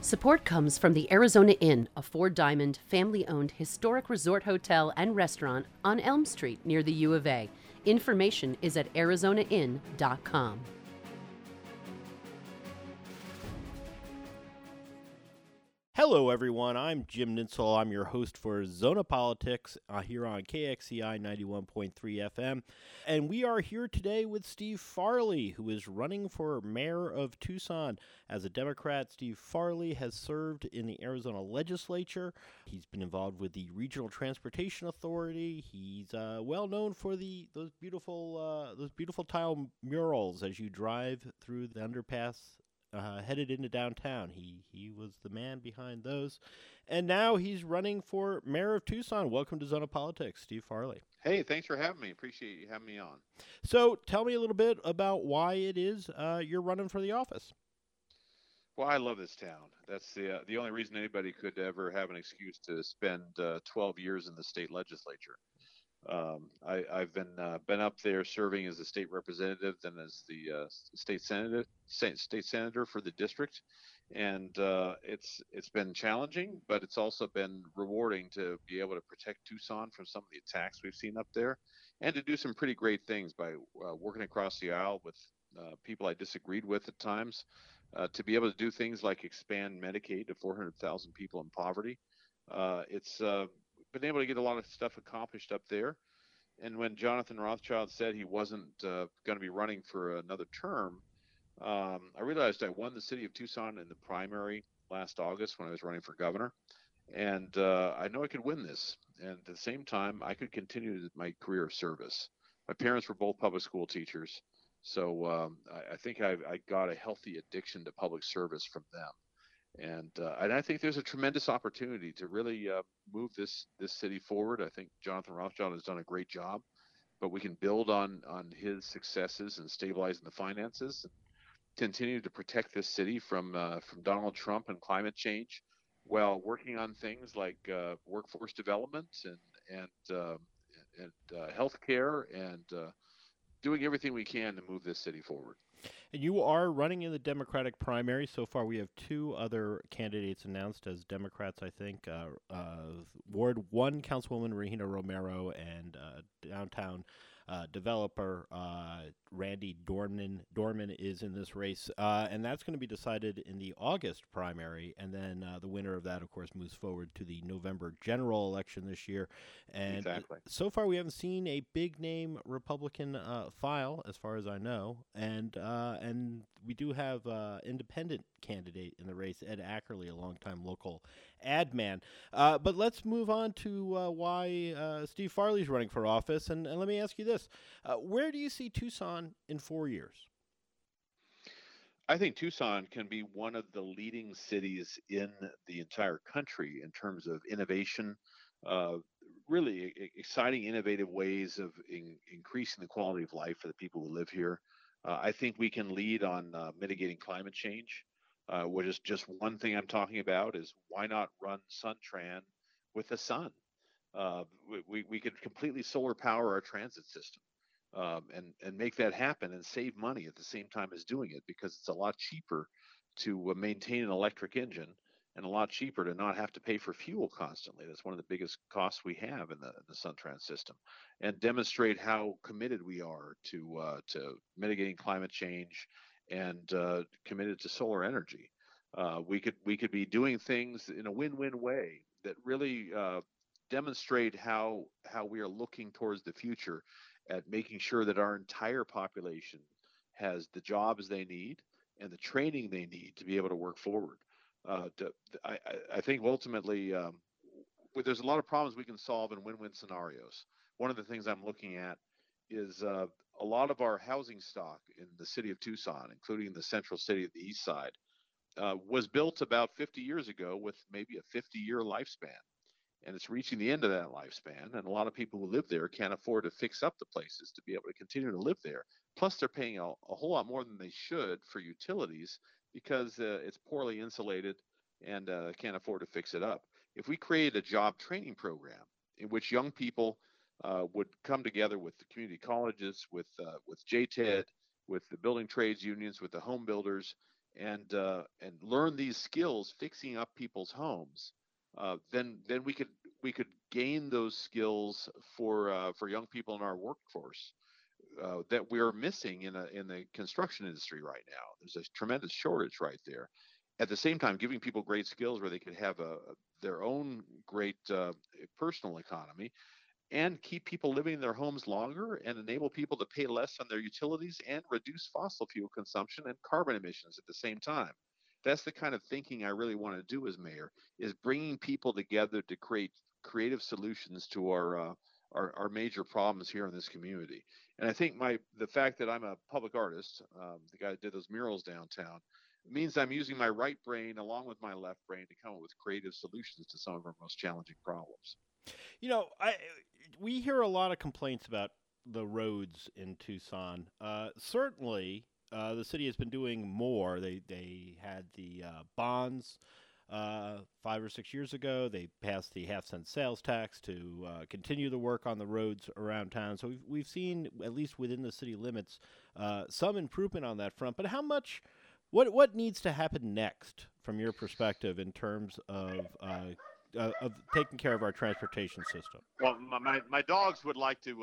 Support comes from the Arizona Inn, a four-diamond, family-owned historic resort hotel and restaurant on Elm Street near the U of A. Information is at arizonainn.com. Hello, everyone. I'm Jim Ninsel. I'm your host for Zona Politics here on KXCI 91.3 FM. And we are here today with Steve Farley, who is running for mayor of Tucson. As a Democrat, Steve Farley has served in the Arizona legislature. He's been involved with the Regional Transportation Authority. He's well known for those beautiful tile murals as you drive through the underpass headed into downtown. He was the man behind those. And now he's running for mayor of Tucson. Welcome to Zona Politics, Steve Farley. Hey, thanks for having me. Appreciate you having me on. So tell me a little bit about why it is you're running for the office. Well, I love this town. That's the only reason anybody could ever have an excuse to spend 12 years in the state legislature. I've been up there serving as a state representative, then as the state senator for the district, and it's been challenging, but it's also been rewarding to be able to protect Tucson from some of the attacks we've seen up there, and to do some pretty great things by working across the aisle with people I disagreed with at times, to be able to do things like expand Medicaid to 400,000 people in poverty. It's been able to get a lot of stuff accomplished up there. And when Jonathan Rothschild said he wasn't going to be running for another term, I realized I won the city of Tucson in the primary last August when I was running for governor. And I know I could win this. And at the same time, I could continue my career of service. My parents were both public school teachers. So I think I got a healthy addiction to public service from them. And I think there's a tremendous opportunity to really move this city forward. I think Jonathan Rothschild has done a great job, but we can build on his successes and stabilizing the finances, and continue to protect this city from Donald Trump and climate change, while working on things like workforce development and healthcare, and doing everything we can to move this city forward. And you are running in the Democratic primary. So far, we have two other candidates announced as Democrats, I think. Ward 1 Councilwoman Regina Romero and downtown developer Randy Dorman is in this race. And that's going to be decided in the August primary. And then the winner of that, of course, moves forward to the November general election this year. And Exactly. So far, we haven't seen a big-name Republican file, as far as I know. And we do have independent candidate in the race, Ed Ackerley, a longtime local ad man. But let's move on to why Steve Farley's running for office. And let me ask you this. Where do you see Tucson in 4 years? I think Tucson can be one of the leading cities in the entire country in terms of innovation, really exciting, innovative ways of increasing the quality of life for the people who live here. I think we can lead on mitigating climate change. What is just one thing I'm talking about is, why not run SunTran with the sun? We could completely solar power our transit system, and make that happen and save money at the same time as doing it, because it's a lot cheaper to maintain an electric engine, and a lot cheaper to not have to pay for fuel constantly. That's one of the biggest costs we have in the SunTran system, and demonstrate how committed we are to mitigating climate change, and committed to solar energy. We could be doing things in a win-win way that really demonstrate how we are looking towards the future, at making sure that our entire population has the jobs they need and the training they need to be able to work forward. I think ultimately, there's a lot of problems we can solve in win-win scenarios. One of the things I'm looking at is a lot of our housing stock in the city of Tucson, including the central city of the east side, was built about 50 years ago with maybe a 50-year lifespan. And it's reaching the end of that lifespan, and a lot of people who live there can't afford to fix up the places to be able to continue to live there. Plus, they're paying a whole lot more than they should for utilities, because it's poorly insulated, and can't afford to fix it up. If we create a job training program in which young people would come together with the community colleges, with JTED, with the building trades unions, with the home builders, and learn these skills fixing up people's homes, then we could gain those skills for young people in our workforce that we are missing in the construction industry right now. There's a tremendous shortage right there. At the same time, giving people great skills where they could have their own great personal economy, and keep people living in their homes longer and enable people to pay less on their utilities and reduce fossil fuel consumption and carbon emissions at the same time. That's the kind of thinking I really want to do as mayor, is bringing people together to create creative solutions to our major problems here in this community. And I think the fact that I'm a public artist, the guy that did those murals downtown, means I'm using my right brain along with my left brain to come up with creative solutions to some of our most challenging problems. We hear a lot of complaints about the roads in Tucson. Certainly, the city has been doing more. They had the bonds 5 or 6 years ago. They passed the half-cent sales tax to continue the work on the roads around town. So we've seen, at least within the city limits, some improvement on that front. But how much? What needs to happen next, from your perspective, in terms of taking care of our transportation system? Well, my dogs would like to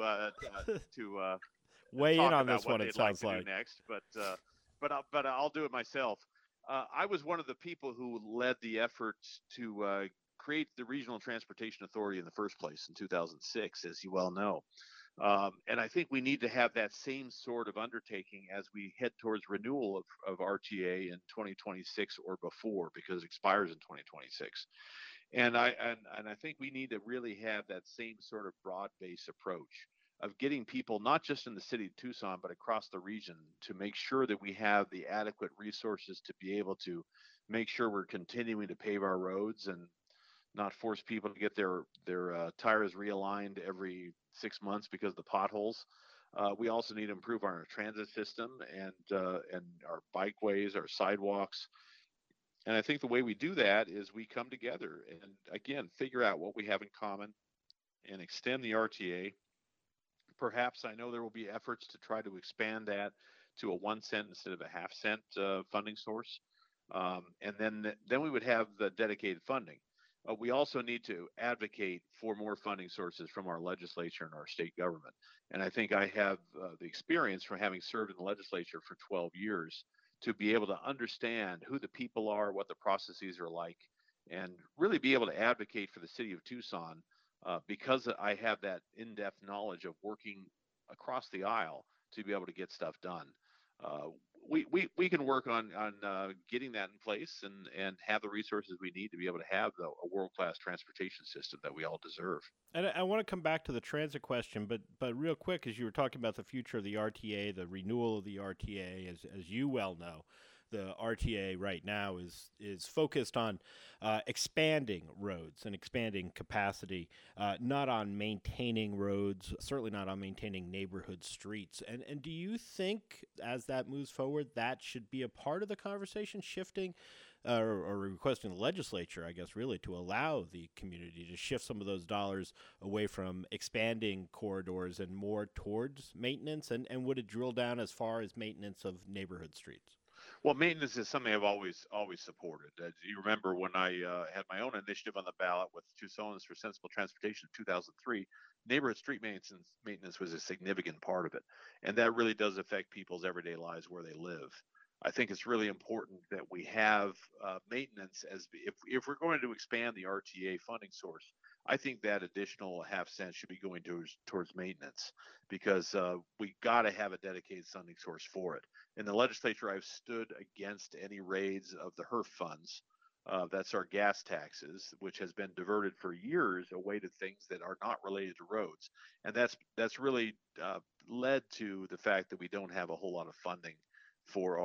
weigh talk in on about this what one. they'd It sounds like like to do next, but I'll do it myself. I was one of the people who led the efforts to create the Regional Transportation Authority in the first place in 2006, as you well know. And I think we need to have that same sort of undertaking as we head towards renewal of RTA in 2026 or before, because it expires in 2026. And I think we need to really have that same sort of broad-based approach of getting people, not just in the city of Tucson, but across the region, to make sure that we have the adequate resources to be able to make sure we're continuing to pave our roads and not force people to get their tires realigned every 6 months because of the potholes. We also need to improve our transit system and our bikeways, our sidewalks. And I think the way we do that is we come together and, again, figure out what we have in common and extend the RTA. Perhaps, I know there will be efforts to try to expand that to a 1 cent instead of a half-cent funding source. And then we would have the dedicated funding. We also need to advocate for more funding sources from our legislature and our state government. And I think I have the experience from having served in the legislature for 12 years to be able to understand who the people are, what the processes are like, and really be able to advocate for the city of Tucson because I have that in-depth knowledge of working across the aisle to be able to get stuff done. We can work on getting that in place and have the resources we need to be able to have a world-class transportation system that we all deserve. And I want to come back to the transit question, but real quick, as you were talking about the future of the RTA, the renewal of the RTA, as you well know, the RTA right now is focused on expanding roads and expanding capacity, not on maintaining roads, certainly not on maintaining neighborhood streets. And do you think, as that moves forward, that should be a part of the conversation, shifting or requesting the legislature, I guess, really, to allow the community to shift some of those dollars away from expanding corridors and more towards maintenance? And would it drill down as far as maintenance of neighborhood streets? Well, maintenance is something I've always supported. You remember when I had my own initiative on the ballot with Tucsonans for Sensible Transportation in 2003, neighborhood street maintenance was a significant part of it. And that really does affect people's everyday lives where they live. I think it's really important that we have maintenance if we're going to expand the RTA funding source. I think that additional half cent should be going towards maintenance because we got to have a dedicated funding source for it. In the legislature, I've stood against any raids of the HERF funds. That's our gas taxes, which has been diverted for years away to things that are not related to roads. And that's really led to the fact that we don't have a whole lot of funding for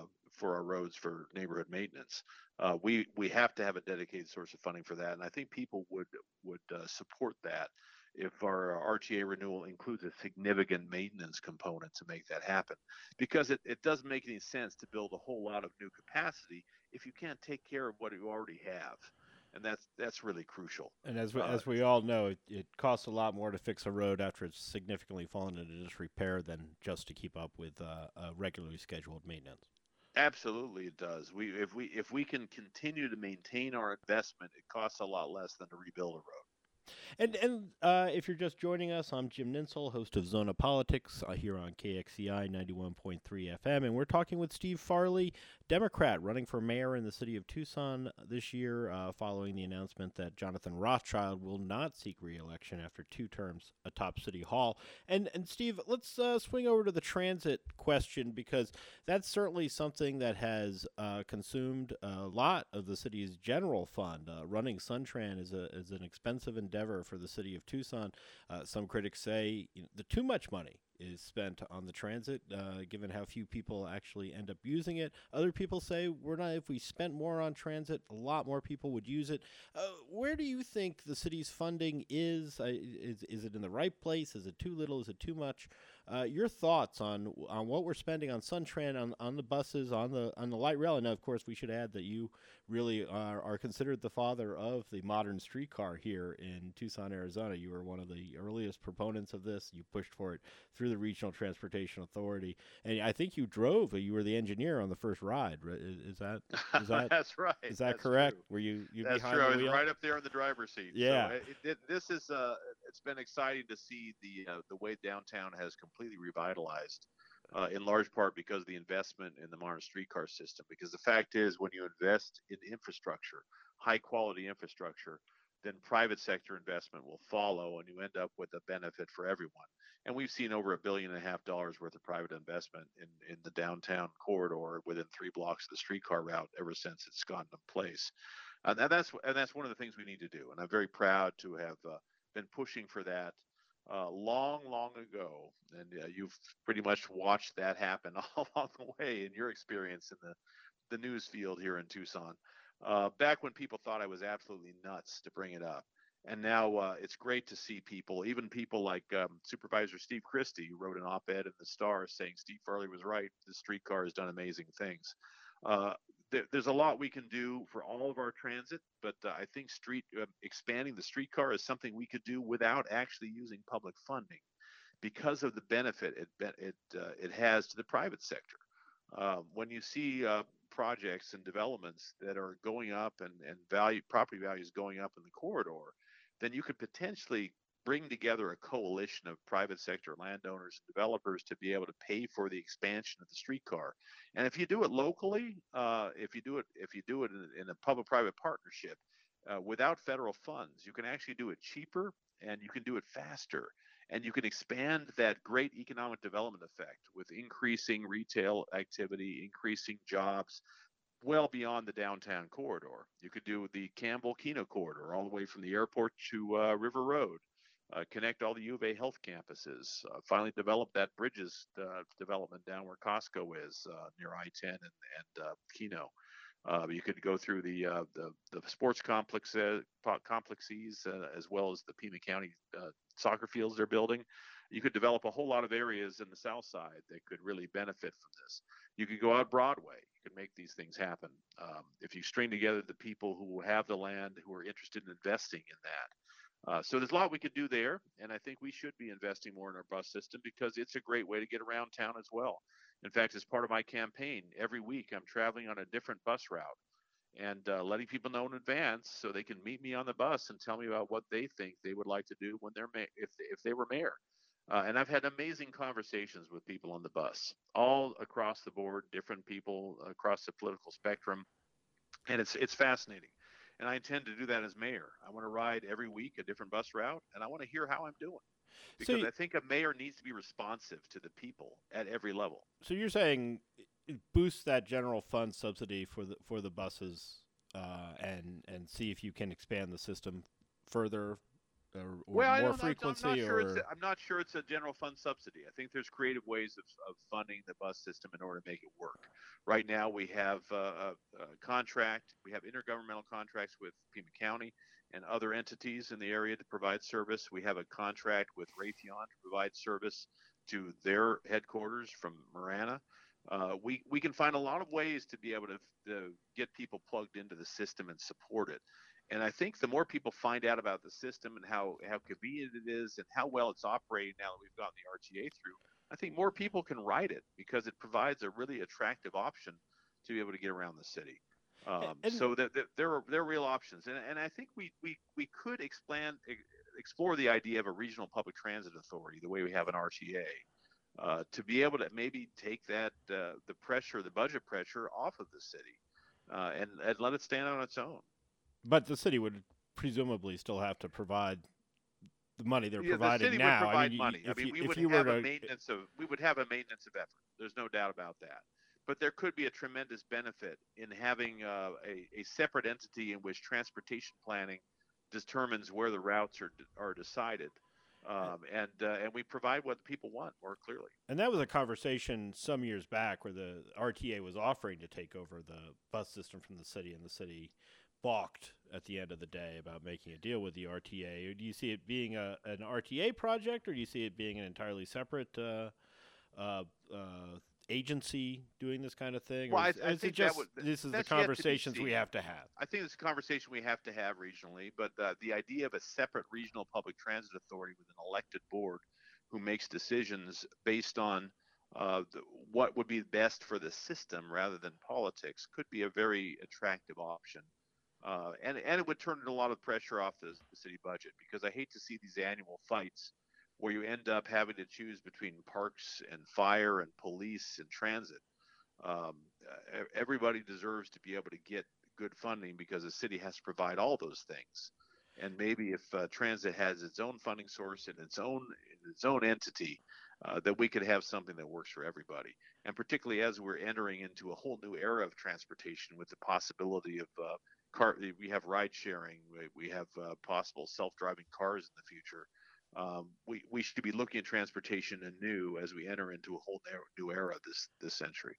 our roads for neighborhood maintenance. We have to have a dedicated source of funding for that, and I think people would support that if our RTA renewal includes a significant maintenance component to make that happen, because it doesn't make any sense to build a whole lot of new capacity if you can't take care of what you already have. And that's really crucial. And as we all know, it costs a lot more to fix a road after it's significantly fallen into disrepair than just to keep up with regularly scheduled maintenance. Absolutely, it does. If we can continue to maintain our investment, it costs a lot less than to rebuild a road. And if you're just joining us, I'm Jim Ninsel, host of Zona Politics here on KXCI 91.3 FM, and we're talking with Steve Farley, Democrat running for mayor in the city of Tucson this year, following the announcement that Jonathan Rothschild will not seek re-election after 2 terms atop City Hall. And Steve, let's swing over to the transit question, because that's certainly something that has consumed a lot of the city's general fund. Running SunTran is an expensive endeavor for the city of Tucson. Some critics say the too much money is spent on the transit, given how few people actually end up using it. Other people say we're not. If we spent more on transit, a lot more people would use it. Where do you think the city's funding is? Is it in the right place? Is it too little? Is it too much? Your thoughts on what we're spending on SunTran, on the buses, on the light rail, and of course we should add that you really are considered the father of the modern streetcar here in Tucson, Arizona. You were one of the earliest proponents of this. You pushed for it through the Regional Transportation Authority, and I think you drove. You were the engineer on the first ride. Is that That's right. is that That's correct? true. Were you That's behind true. I the was wheel? right up there in the driver's seat. Yeah. So this is it's been exciting to see the way downtown has completely revitalized, in large part because of the investment in the modern streetcar system. Because the fact is, when you invest in infrastructure, high quality infrastructure, then private sector investment will follow, and you end up with a benefit for everyone. And we've seen over $1.5 billion worth of private investment in the downtown corridor within 3 blocks of the streetcar route ever since it's gone into place. And that's one of the things we need to do. And I'm very proud to have been pushing for that long, long ago. And you've pretty much watched that happen all along the way in your experience in the news field here in Tucson. Back when people thought I was absolutely nuts to bring it up. And now it's great to see people, even people like Supervisor Steve Christie, who wrote an op-ed in the Star saying Steve Farley was right. The streetcar has done amazing things. Uh, there's a lot we can do for all of our transit, but I think expanding the streetcar is something we could do without actually using public funding because of the benefit it has to the private sector. When you see projects and developments that are going up and property values going up in the corridor, then you could potentially bring together a coalition of private sector landowners and developers to be able to pay for the expansion of the streetcar. And if you do it locally, if you do it in a public-private partnership without federal funds, you can actually do it cheaper and you can do it faster. And you can expand that great economic development effect with increasing retail activity, increasing jobs, well beyond the downtown corridor. You could do the Campbell Keno corridor all the way from the airport to River Road, connect all the U of A health campuses, finally develop that bridges development down where Costco is near I-10 and Keno. You could go through the sports complexes as well as the Pima County soccer fields they're building. You could develop a whole lot of areas in the south side that could really benefit from this. You could go out Broadway. You could make these things happen. If you string together the people who have the land, who are interested in investing in that. So there's a lot we could do there, and I think we should be investing more in our bus system because it's a great way to get around town as well. In fact, as part of my campaign, every week I'm traveling on a different bus route and letting people know in advance so they can meet me on the bus and tell me about what they think they would like to do when if they were mayor. And I've had amazing conversations with people on the bus, all across the board, different people across the political spectrum, and it's fascinating. And I intend to do that as mayor. I want to ride every week a different bus route, and I want to hear how I'm doing So, because I think a mayor needs to be responsive to the people at every level. so you're saying it boosts that general fund subsidy for the buses, and see if you can expand the system further, or Well, I more don't. I'm not frequency, sure. or I'm not sure it's a general fund subsidy. I think there's creative ways of funding the bus system in order to make it work. Right now, we have a contract. We have intergovernmental contracts with Pima County and other entities in the area to provide service. We have a contract with Raytheon to provide service to their headquarters from Marana. We can find a lot of ways to be able to get people plugged into the system and support it. And I think the more people find out about the system and how convenient it is and how well it's operating now that we've gotten the RTA through, I think more people can ride it because it provides a really attractive option to be able to get around the city. And So that there are real options, and I think we could explore the idea of a regional public transit authority, the way we have an RTA, to be able to maybe take that the budget pressure off of the city, and let it stand on its own. but the city would presumably still have to provide the money they're providing the city now. would provide I mean, money. We would have a maintenance of effort. There's no doubt about that. But there could be a tremendous benefit in having a separate entity in which transportation planning determines where the routes are decided, and we provide what the people want more clearly. And that was a conversation some years back where the RTA was offering to take over the bus system from the city, and the city balked at the end of the day about making a deal with the RTA. Do you see it being an RTA project, or do you see it being an entirely separate agency doing this kind of thing? Well, I think this is the conversations we have to have. I think it's a conversation we have to have regionally, but the idea of a separate regional public transit authority with an elected board who makes decisions based on what would be best for the system rather than politics could be a very attractive option. And it would turn a lot of pressure off the city budget, because I hate to see these annual fights where you end up having to choose between parks and fire and police and transit. Everybody deserves to be able to get good funding, because the city has to provide all those things. And maybe if transit has its own funding source and its own entity, that we could have something that works for everybody. And particularly as we're entering into a whole new era of transportation with the possibility of we have ride sharing, we have possible self-driving cars in the future. We should be looking at transportation anew as we enter into a whole new era this century.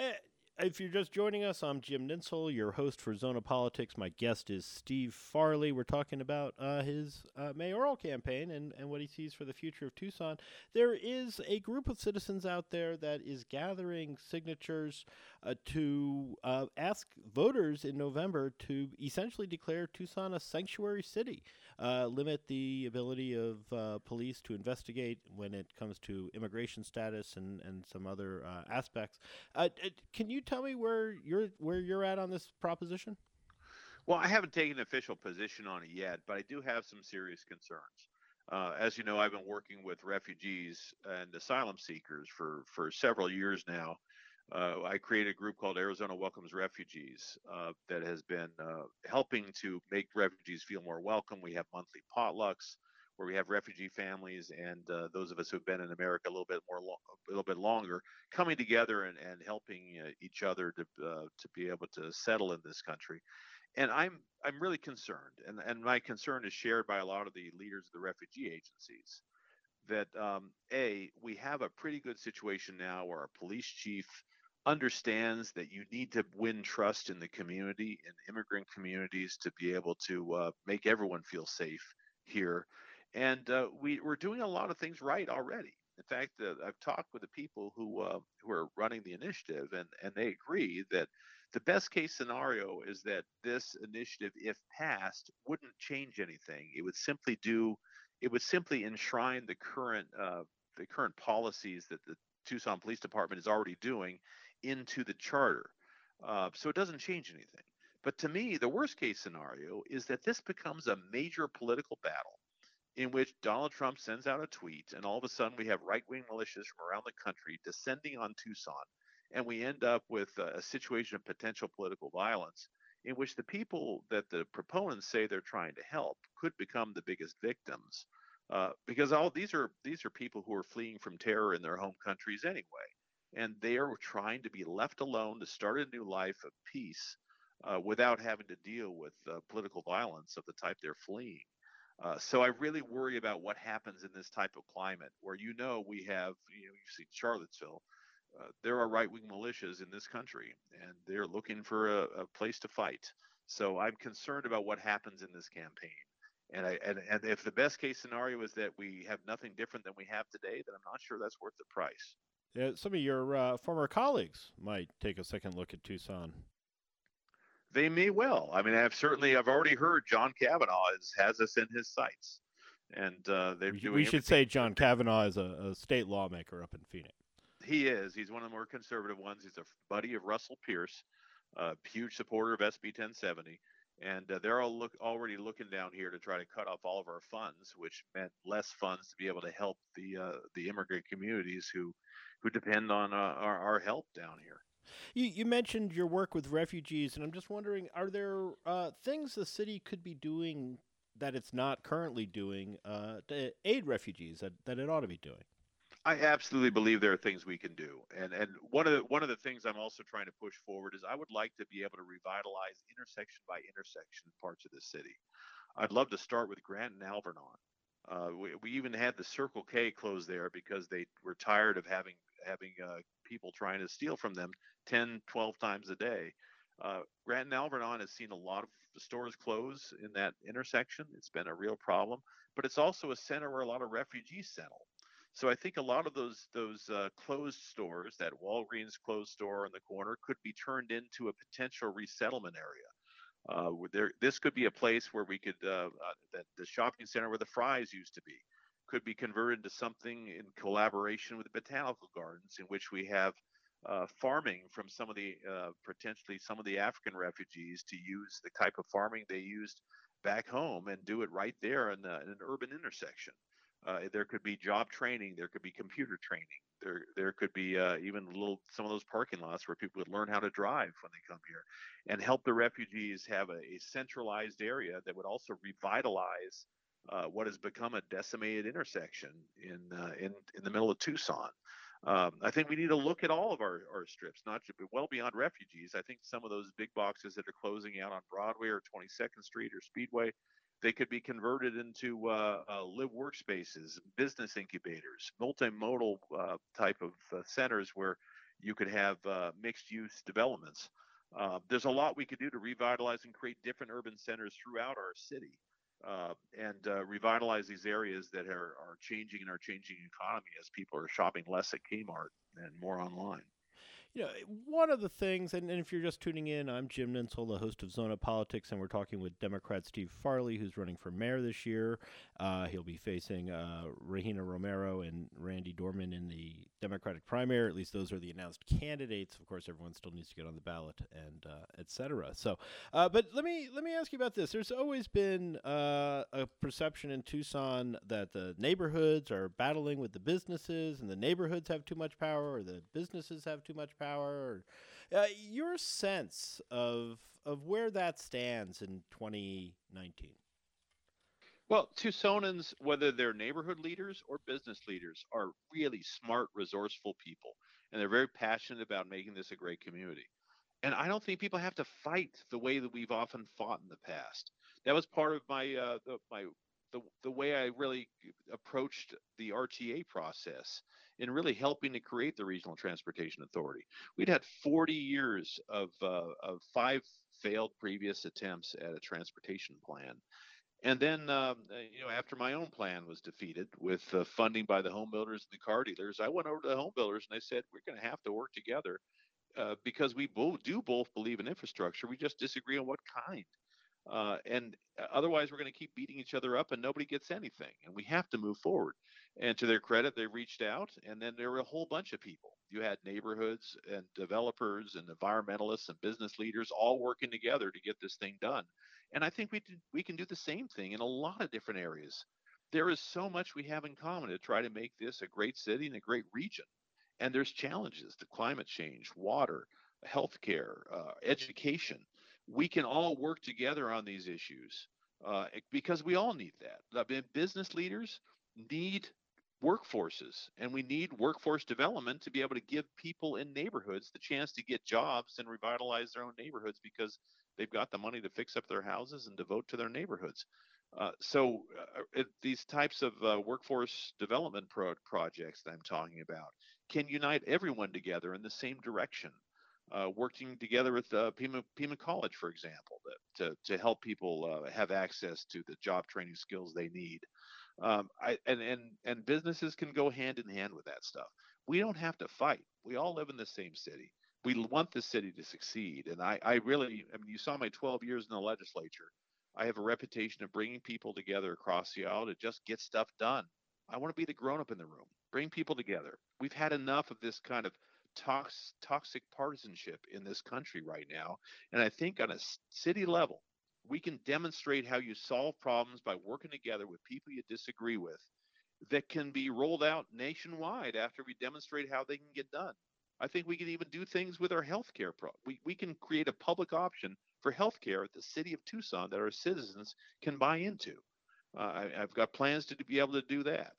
If you're just joining us, I'm Jim Ninsel, your host for Zona Politics. My guest is Steve Farley. We're talking about his mayoral campaign and what he sees for the future of Tucson. There is a group of citizens out there that is gathering signatures to ask voters in November to essentially declare Tucson a sanctuary city, limit the ability of police to investigate when it comes to immigration status and some other aspects. Can you tell me where you're at on this proposition? Well, I haven't taken an official position on it yet, but I do have some serious concerns. As you know, I've been working with refugees and asylum seekers for several years now. I created a group called Arizona Welcomes Refugees that has been helping to make refugees feel more welcome. We have monthly potlucks where we have refugee families and those of us who've been in America a little bit longer coming together and helping each other to be able to settle in this country. And I'm really concerned, and my concern is shared by a lot of the leaders of the refugee agencies, that we have a pretty good situation now where our police chief understands that you need to win trust in the community, in immigrant communities, to be able to make everyone feel safe here. And we're doing a lot of things right already. In fact, I've talked with the people who are running the initiative, and they agree that the best case scenario is that this initiative, if passed, wouldn't change anything. It would simply enshrine the current policies that the Tucson Police Department is already doing into the charter. So it doesn't change anything. But to me, the worst case scenario is that this becomes a major political battle in which Donald Trump sends out a tweet, and all of a sudden we have right-wing militias from around the country descending on Tucson, and we end up with a situation of potential political violence in which the people that the proponents say they're trying to help could become the biggest victims, because all these are people who are fleeing from terror in their home countries anyway, and they are trying to be left alone to start a new life of peace without having to deal with political violence of the type they're fleeing. So I really worry about what happens in this type of climate where, we have, you see Charlottesville, there are right-wing militias in this country, and they're looking for a place to fight. So I'm concerned about what happens in this campaign. And if the best case scenario is that we have nothing different than we have today, then I'm not sure that's worth the price. Yeah, some of your former colleagues might take a second look at Tucson. They may well. I mean, I've already heard John Kavanaugh has us in his sights, and we should say John Kavanaugh is a state lawmaker up in Phoenix. He is. He's one of the more conservative ones. He's a buddy of Russell Pierce, a huge supporter of SB 1070. And they're already looking down here to try to cut off all of our funds, which meant less funds to be able to help the immigrant communities who depend on our help down here. You mentioned your work with refugees, and I'm just wondering, are there things the city could be doing that it's not currently doing to aid refugees that it ought to be doing? I absolutely believe there are things we can do, and one of the things I'm also trying to push forward is I would like to be able to revitalize intersection by intersection parts of the city. I'd love to start with Grant and Alvernon. We even had the Circle K close there because they were tired of having people trying to steal from them 10, 12 times a day. Grant and Alvernon has seen a lot of stores close in that intersection. It's been a real problem, but it's also a center where a lot of refugees settle. So I think a lot of those closed stores, that Walgreens closed store in the corner, could be turned into a potential resettlement area. This could be a place where we could that the shopping center where the Fry's used to be could be converted to something in collaboration with the botanical gardens, in which we have farming from some of the potentially some of the African refugees to use the type of farming they used back home and do it right there in an urban intersection. There could be job training. There could be computer training. There could be even some of those parking lots where people would learn how to drive when they come here, and help the refugees have a centralized area that would also revitalize what has become a decimated intersection in the middle of Tucson. I think we need to look at all of our strips, not just well beyond refugees. I think some of those big boxes that are closing out on Broadway or 22nd Street or Speedway, they could be converted into live workspaces, business incubators, multimodal type of centers where you could have mixed use developments. There's a lot we could do to revitalize and create different urban centers throughout our city, and revitalize these areas that are changing in our changing economy as people are shopping less at Kmart and more online. You know, one of the things, and if you're just tuning in, I'm Jim Ninsel, the host of Zona Politics, and we're talking with Democrat Steve Farley, who's running for mayor this year. He'll be facing Regina Romero and Randy Dorman in the Democratic primary. At least those are the announced candidates. Of course, everyone still needs to get on the ballot, and et cetera. So, but let me ask you about this. There's always been a perception in Tucson that the neighborhoods are battling with the businesses, and the neighborhoods have too much power, or the businesses have too much power. Your sense of where that stands in 2019? Well, Tucsonans, whether they're neighborhood leaders or business leaders, are really smart, resourceful people, and they're very passionate about making this a great community. And I don't think people have to fight the way that we've often fought in the past. That was part of the way I really approached the RTA process in really helping to create the Regional Transportation Authority. We'd had 40 years of five failed previous attempts at a transportation plan. And then, after my own plan was defeated with funding by the home builders and the car dealers, I went over to the home builders and I said, we're going to have to work together because we both believe in infrastructure. We just disagree on what kind. And otherwise, we're going to keep beating each other up and nobody gets anything. And we have to move forward. And to their credit, they reached out. And then there were a whole bunch of people. You had neighborhoods and developers and environmentalists and business leaders all working together to get this thing done. And I think we can do the same thing in a lot of different areas. There is so much we have in common to try to make this a great city and a great region. And there's challenges: the climate change, water, healthcare, education. We can all work together on these issues because we all need that. I mean, business leaders need workforces, and we need workforce development to be able to give people in neighborhoods the chance to get jobs and revitalize their own neighborhoods because they've got the money to fix up their houses and devote to their neighborhoods. These types of workforce development projects that I'm talking about can unite everyone together in the same direction. Working together with Pima College, for example, to help people have access to the job training skills they need. And businesses can go hand in hand with that stuff. We don't have to fight. We all live in the same city. We want the city to succeed. And I mean, you saw my 12 years in the legislature. I have a reputation of bringing people together across the aisle to just get stuff done. I want to be the grown up in the room. bring people together. We've had enough of this kind of toxic partisanship in this country right now. And I think on a city level, we can demonstrate how you solve problems by working together with people you disagree with that can be rolled out nationwide after we demonstrate how they can get done. I think we can even do things with our healthcare. We can create a public option for healthcare at the city of Tucson that our citizens can buy into. I've got plans to be able to do that.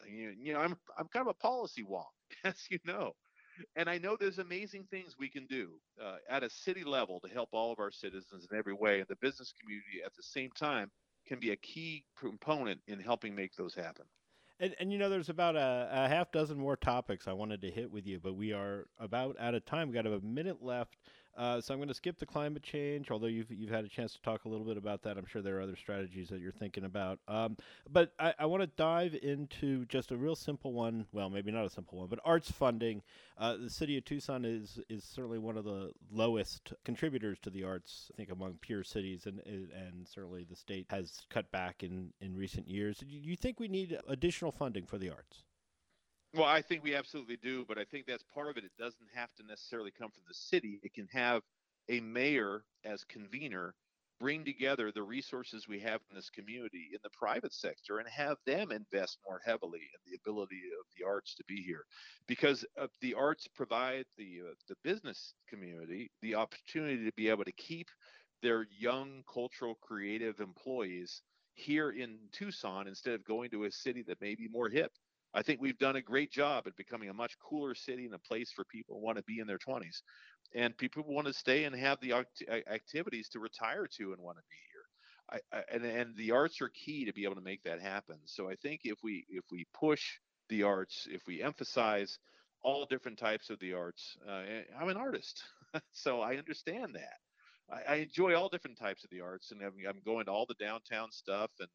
I'm kind of a policy wonk, as you know, and I know there's amazing things we can do at a city level to help all of our citizens in every way, and the business community at the same time can be a key component in helping make those happen. And there's about a half dozen more topics I wanted to hit with you, but we are about out of time. We've got a minute left, so I'm going to skip the climate change, although you've had a chance to talk a little bit about that. I'm sure there are other strategies that you're thinking about. But I want to dive into just a real simple one. Well, maybe not a simple one, but arts funding. The city of Tucson is certainly one of the lowest contributors to the arts, I think, among peer cities, and certainly the state has cut back in recent years. Do you think we need additional funding for the arts? Well, I think we absolutely do, but I think that's part of it. It doesn't have to necessarily come from the city. It can have a mayor as convener bring together the resources we have in this community in the private sector and have them invest more heavily in the ability of the arts to be here, because the arts provide the business community the opportunity to be able to keep their young cultural creative employees here in Tucson instead of going to a city that may be more hip. I think we've done a great job at becoming a much cooler city and a place for people who want to be in their 20s. And people want to stay and have the activities to retire to and want to be here. And the arts are key to be able to make that happen. So I think if we push the arts, if we emphasize all different types of the arts, I'm an artist, so I understand that. I enjoy all different types of the arts, and I'm going to all the downtown stuff and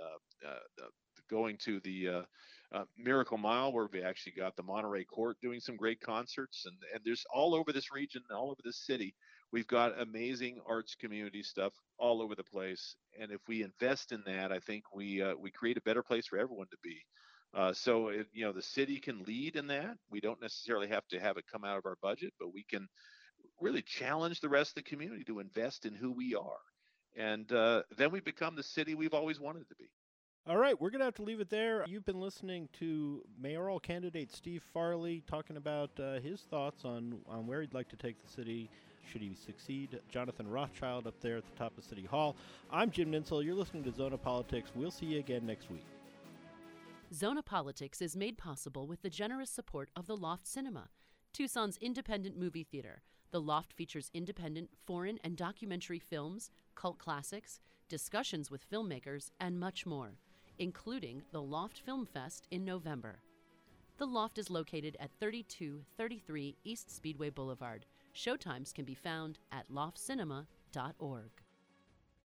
going to the Miracle Mile, where we actually got the Monterey Court doing some great concerts, and there's all over this region, all over this city, we've got amazing arts community stuff all over the place. And if we invest in that, I think we create a better place for everyone to be. The city can lead in that. We don't necessarily have to have it come out of our budget, but we can really challenge the rest of the community to invest in who we are. And then we become the city we've always wanted to be. All right, we're going to have to leave it there. You've been listening to mayoral candidate Steve Farley talking about his thoughts on where he'd like to take the city should he succeed Jonathan Rothschild up there at the top of City Hall. I'm Jim Ninsel. You're listening to Zona Politics. We'll see you again next week. Zona Politics is made possible with the generous support of the Loft Cinema, Tucson's independent movie theater. The Loft features independent foreign and documentary films, cult classics, discussions with filmmakers, and much more, including the Loft Film Fest in November. The Loft is located at 3233 East Speedway Boulevard. Showtimes can be found at loftcinema.org.